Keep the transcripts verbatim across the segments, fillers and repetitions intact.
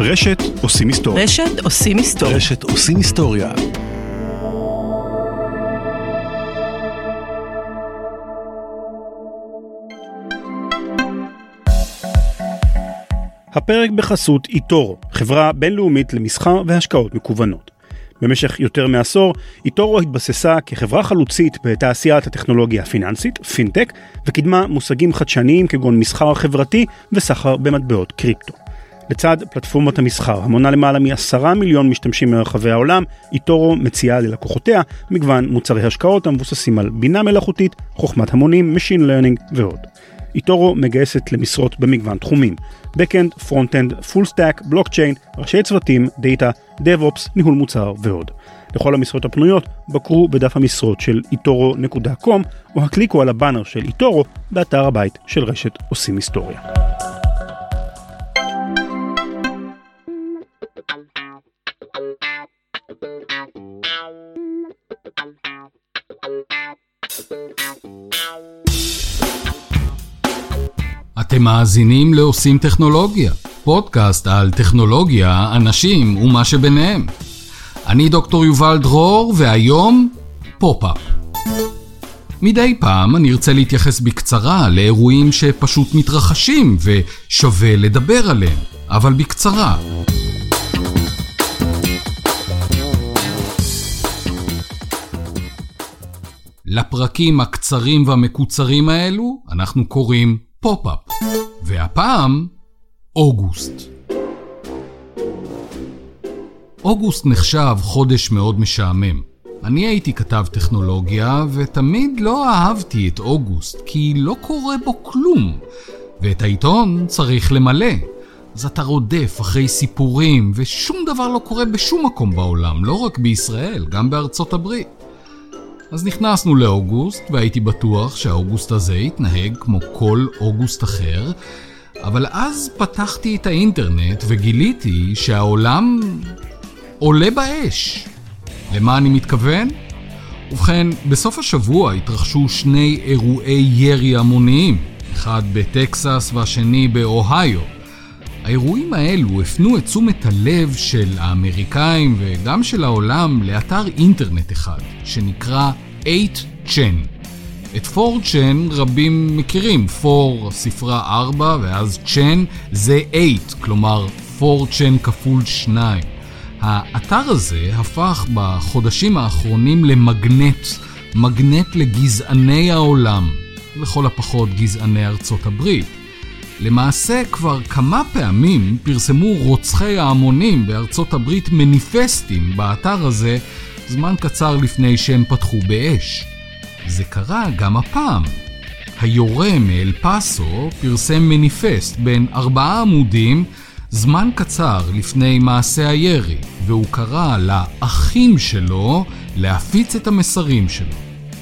ברשת עושים היסטוריה. רשת עושים היסטוריה. רשת עושים היסטוריה. הפרק בחסות איטורו, חברה בינלאומית למסחר והשקעות מקוונות. במשך יותר מעשור, איטורו התבססה כחברה חלוצית בתעשיית הטכנולוגיה הפיננסית, פינטק, וקידמה מושגים חדשניים כגון מסחר חברתי וסחר במטבעות קריפטו. לצד פלטפורמת המסחר, המונה למעלה מעשרה מיליון משתמשים מרחבי העולם, איטורו מציעה ללקוחותיה מגוון מוצרי השקעות המבוססים על בינה מלאכותית, חוכמת המונים, Machine Learning ועוד. איטורו מגייסת למשרות במגוון תחומים, Backend, Frontend, Full Stack, Blockchain, ראשי צוותים, Data, DevOps, ניהול מוצר ועוד. לכל המשרות הפנויות, בקרו בדף המשרות של איטורו נקודה קום, או הקליקו על הבאנר של איטורו באתר הבית של רשת עושים היסטוריה. אתם מאזינים לעושים טכנולוגיה, פודקאסט על טכנולוגיה, אנשים ומה שביניהם. אני דוקטור יובל דרור, והיום פופ-אפ. מדי פעם אני ארצה להתייחס בקצרה לאירועים שפשוט מתרחשים ושווה לדבר עליהם, אבל בקצרה. לפרקים הקצרים והמקוצרים האלו אנחנו קוראים פופ-אפ, והפעם אוגוסט. אוגוסט נחשב חודש מאוד משעמם. אני הייתי כתב טכנולוגיה ותמיד לא אהבתי את אוגוסט, כי לא קורה בו כלום, ואת העיתון צריך למלא. אז אתה רודף אחרי סיפורים ושום דבר לא קורה בשום מקום בעולם, לא רק בישראל, גם בארצות הברית. אז נכנסנו לאוגוסט, והייתי בטוח שהאוגוסט הזה יתנהג כמו כל אוגוסט אחר, אבל אז פתחתי את האינטרנט וגיליתי שהעולם עולה באש. למה אני מתכוון? ובכן, בסוף השבוע התרחשו שני אירועי ירי המוניים, אחד בטקסס והשני באוהיו. האירועים האלו הפנו את תשומת הלב של האמריקאים וגם של העולם לאתר אינטרנט אחד, שנקרא אייט צ'ן. את פור צ'ן רבים מכירים, פור ספרה ארבע ואז צ'ן זה אייט, כלומר פור צ'ן כפול שניים. האתר הזה הפך בחודשים האחרונים למגנט, מגנט לגזעני העולם, לכל הפחות גזעני ארצות הברית. למעשה כבר כמה פעמים פרסמו רוצחי ההמונים בארצות הברית מניפסטים באתר הזה זמן קצר לפני שהם פתחו באש. זה קרה גם הפעם. היורה מאל פאסו פרסם מניפסט בין ארבעה עמודים זמן קצר לפני מעשה הירי, והוא קרא לאחים שלו להפיץ את המסרים שלו.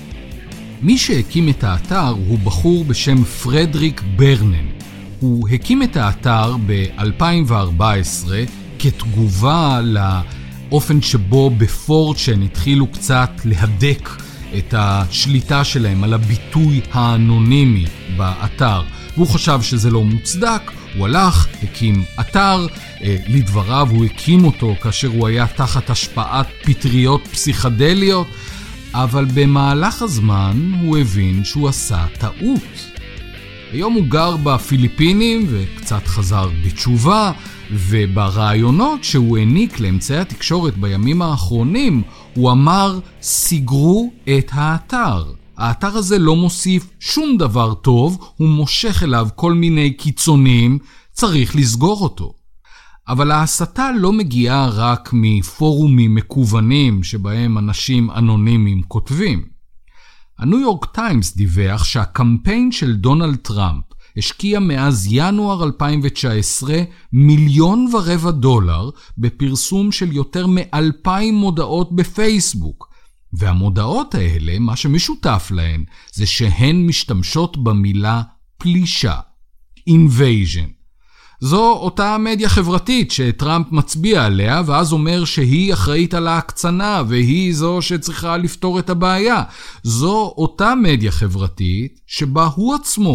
מי שהקים את האתר הוא בחור בשם פרדריק ברנן. הוא הקים את האתר ב-אלפיים וארבע עשרה כתגובה לאופן שבו בפורצ'ן התחילו קצת להדק את השליטה שלהם על הביטוי האנונימי באתר. והוא חשב שזה לא מוצדק, הוא הלך, הקים אתר, לדבריו הוא הקים אותו כאשר הוא היה תחת השפעת פטריות פסיכדליות, אבל במהלך הזמן הוא הבין שהוא עשה טעות. היום הוא גר בפיליפינים וקצת חזר בתשובה, וברעיונות שהוא העניק לאמצעי התקשורת בימים האחרונים, הוא אמר, סגרו את האתר. האתר הזה לא מוסיף שום דבר טוב, הוא מושך אליו כל מיני קיצונים, צריך לסגור אותו. אבל ההסתה לא מגיעה רק מפורומים מקוונים שבהם אנשים אנונימיים כותבים. הניו יורק טיימס דיווח שהקמפיין של דונלד טראמפ השקיע מאז ינואר אלפיים תשע עשרה מיליון ורבע דולר בפרסום של יותר מאלפיים מודעות בפייסבוק. והמודעות האלה, מה שמשותף להן, זה שהן משתמשות במילה פלישה, invasion. זו אותה מדיה חברתית שטראמפ מצביע עליה, ואז אומר שהיא אחראית על ההקצנה, והיא זו שצריכה לפתור את הבעיה. זו אותה מדיה חברתית שבה הוא עצמו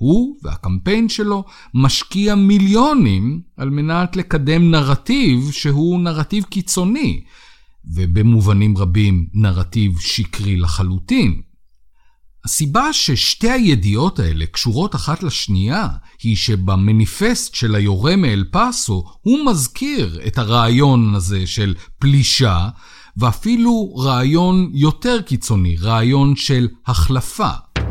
הוא והקמפיין שלו משקיע מיליונים על מנת לקדם נרטיב שהוא נרטיב קיצוני, ובמובנים רבים נרטיב שקרי לחלוטין. הסיבה ששתי הידיעות האלה קשורות אחת לשנייה היא שבמניפסט של היורה מאל פאסו הוא מזכיר את הרעיון הזה של פלישה, ואפילו רעיון יותר קיצוני, רעיון של החלפה.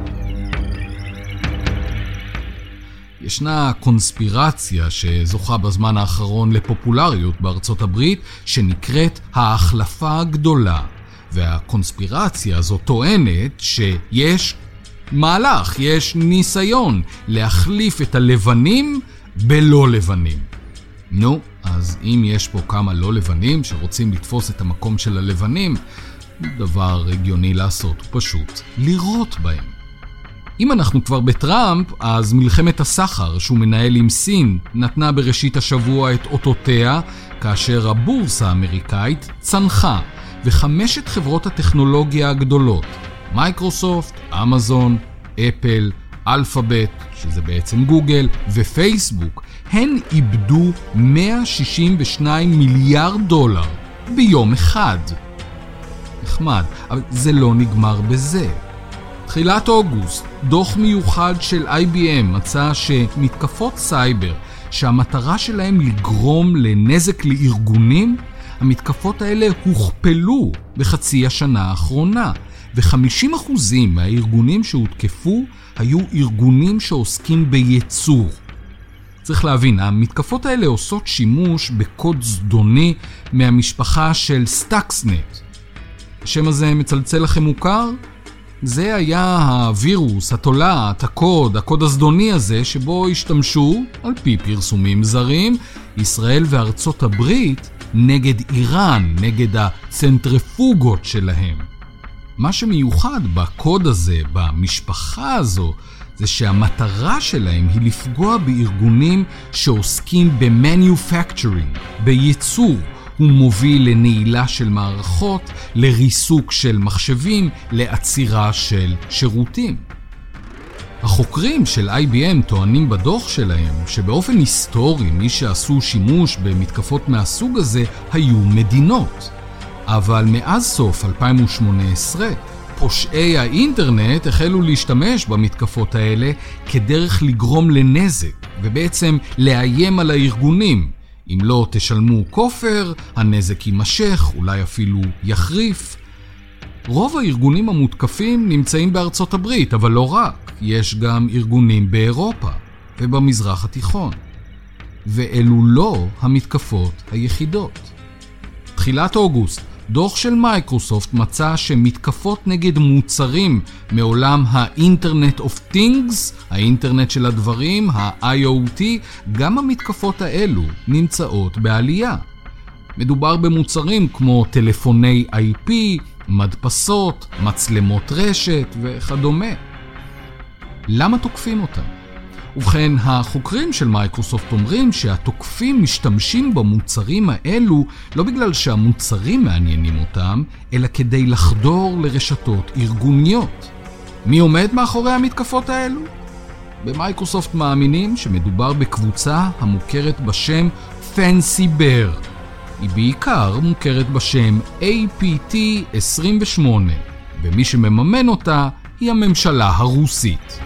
ישנה קונספירציה שזוכה בזמן האחרון לפופולריות בארצות הברית שנקראת ההחלפה הגדולה. והקונספירציה הזו טוענת שיש מהלך, יש ניסיון להחליף את הלבנים בלא לבנים. נו, אז אם יש פה כמה לא לבנים שרוצים לתפוס את המקום של הלבנים, דבר הגיוני לעשות הוא פשוט לירות בהם. אם אנחנו כבר בטראמפ, אז מלחמת הסחר שהוא מנהל עם סין נתנה בראשית השבוע את אותותיה, כאשר הבורסה האמריקאית צנחה, וחמשת חברות הטכנולוגיה הגדולות, מייקרוסופט, אמזון, אפל, אלפאבית, שזה בעצם גוגל, ופייסבוק, הן איבדו מאה שישים ושניים מיליארד דולר ביום אחד. נחמד, אבל זה לא נגמר בזה. תחילת אוגוסט, דוח מיוחד של איי בי אם מצא שמתקפות סייבר, שהמטרה שלהם לגרום לנזק לארגונים, המתקפות האלה הוכפלו בחצי השנה האחרונה, ו-חמישים אחוז מהארגונים שהותקפו היו ארגונים שעוסקים בייצור. צריך להבין, המתקפות האלה עושות שימוש בקוד זדוני מהמשפחה של סטאקסנט. השם הזה מצלצל לכם מוכר? זה היה הווירוס, התולעת, הקוד, הקוד הזדוני הזה שבו השתמשו, על פי פרסומים זרים, ישראל וארצות הברית נגד איראן, נגד הצנטריפוגות שלהם. מה שמיוחד בקוד הזה, במשפחה הזו, זה שהמטרה שלהם היא לפגוע בארגונים שעוסקים ב-manufacturing, בייצור. הוא מוביל לנעילה של מערכות, לריסוק של מחשבים, לעצירה של שירותים. החוקרים של איי בי אם טוענים בדוח שלהם שבאופן היסטורי מי שעשו שימוש במתקפות מהסוג הזה היו מדינות. אבל מאז סוף אלפיים ושמונה עשרה, פושעי האינטרנט החלו להשתמש במתקפות האלה כדרך לגרום לנזק, ובעצם לאיים על הארגונים. אם לא תשלמו כופר, הנזק יימשך, אולי אפילו יחריף. רוב הארגונים המותקפים נמצאים בארצות הברית, אבל לא רק. יש גם ארגונים באירופה ובמזרח התיכון. ואלו לא המתקפות היחידות. תחילת אוגוסט, דוח של מייקרוסופט מצא שמתקפות נגד מוצרים מעולם ה-Internet of Things, האינטרנט של הדברים, ה-איי או טי, גם המתקפות האלו נמצאות בעלייה. מדובר במוצרים כמו טלפוני איי פי, מדפסות, מצלמות רשת וכדומה. למה תוקפים אותם? ובכן, החוקרים של מייקרוסופט אומרים שהתוקפים משתמשים במוצרים האלו לא בגלל שהמוצרים מעניינים אותם, אלא כדי לחדור לרשתות ארגוניות. מי עומד מאחורי המתקפות האלו? במייקרוסופט מאמינים שמדובר בקבוצה המוכרת בשם Fancy Bear. היא בעיקר מוכרת בשם איי פי טי עשרים ושמונה, ומי שמממן אותה היא הממשלה הרוסית.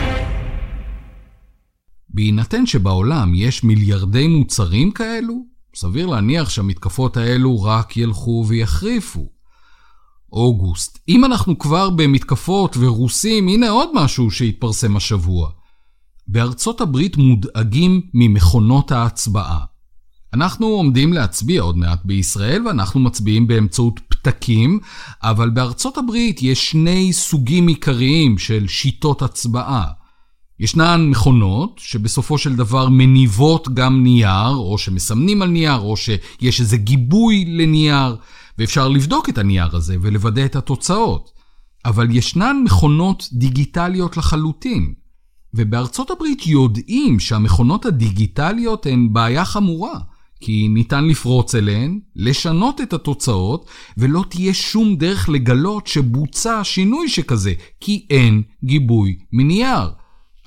בהינתן שבעולם יש מיליארדי מוצרים כאלו, סביר להניח שהמתקפות האלו רק ילכו ויחריפו. אוגוסט, אם אנחנו כבר במתקפות ורוסים, הנה עוד משהו שהתפרסם השבוע. בארצות הברית מודאגים ממכונות ההצבעה. אנחנו עומדים להצביע עוד מעט בישראל, ואנחנו מצביעים באמצעות פתקים, אבל בארצות הברית יש שני סוגים עיקריים של שיטות הצבעה. ישנן מכונות שבסופו של דבר מניבות גם נייר, או שמסמנים על נייר, או שיש איזה גיבוי לנייר, ואפשר לבדוק את הנייר הזה ולוודא את התוצאות. אבל ישנן מכונות דיגיטליות לחלוטין. ובארצות הברית יודעים שהמכונות הדיגיטליות הן בעיה חמורה, כי ניתן לפרוץ אליהן, לשנות את התוצאות, ולא תהיה שום דרך לגלות שבוצע שינוי שכזה, כי אין גיבוי מנייר.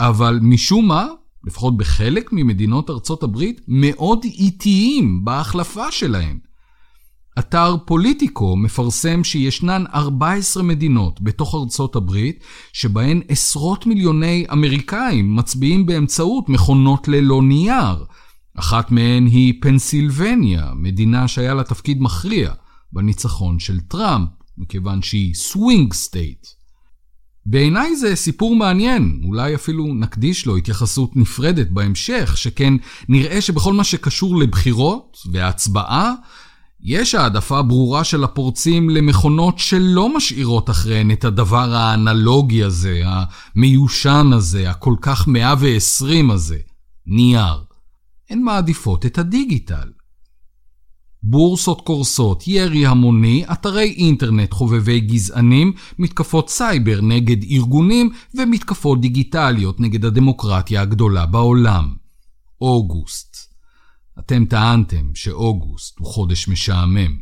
אבל משום מה, לפחות בחלק ממדינות ארצות הברית, מאוד איטיים בהחלפה שלהן. אתר פוליטיקו מפרסם שישנן ארבע עשרה מדינות בתוך ארצות הברית, שבהן עשרות מיליוני אמריקאים מצביעים באמצעות מכונות ללא נייר. אחת מהן היא פנסילבניה, מדינה שהיה לה תפקיד מכריע בניצחון של טראמפ, מכיוון שהיא סווינג סטייט. בעיניי זה סיפור מעניין, אולי אפילו נקדיש לו התייחסות נפרדת בהמשך, שכן נראה שבכל מה שקשור לבחירות והצבעה, יש העדפה ברורה של הפורצים למכונות שלא משאירות אחריהן את הדבר האנלוגי הזה, המיושן הזה, הכל כך מאה ועשרים הזה, נייר. הן מעדיפות את הדיגיטל. בורסות קורסות, ירי המוני, אתרי אינטרנט חובבי גזענים, מתקפות סייבר נגד ארגונים ומתקפות דיגיטליות נגד הדמוקרטיה הגדולה בעולם. אוגוסט. אתם טענתם שאוגוסט הוא חודש משעמם.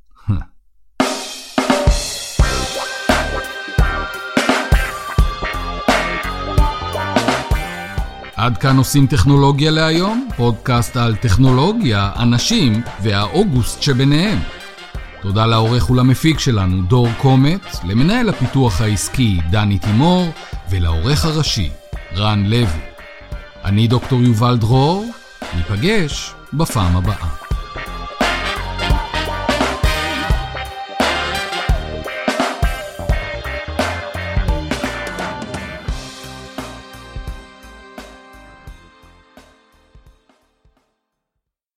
עד כאן עושים טכנולוגיה להיום, פודקאסט על טכנולוגיה, אנשים והאוגוסט שביניהם. תודה לעורך ולמפיק שלנו דור קומט, למנהל הפיתוח העסקי דני תימור ולעורך הראשי רן לוי. אני דוקטור יובל דרור, ניפגש בפעם הבאה.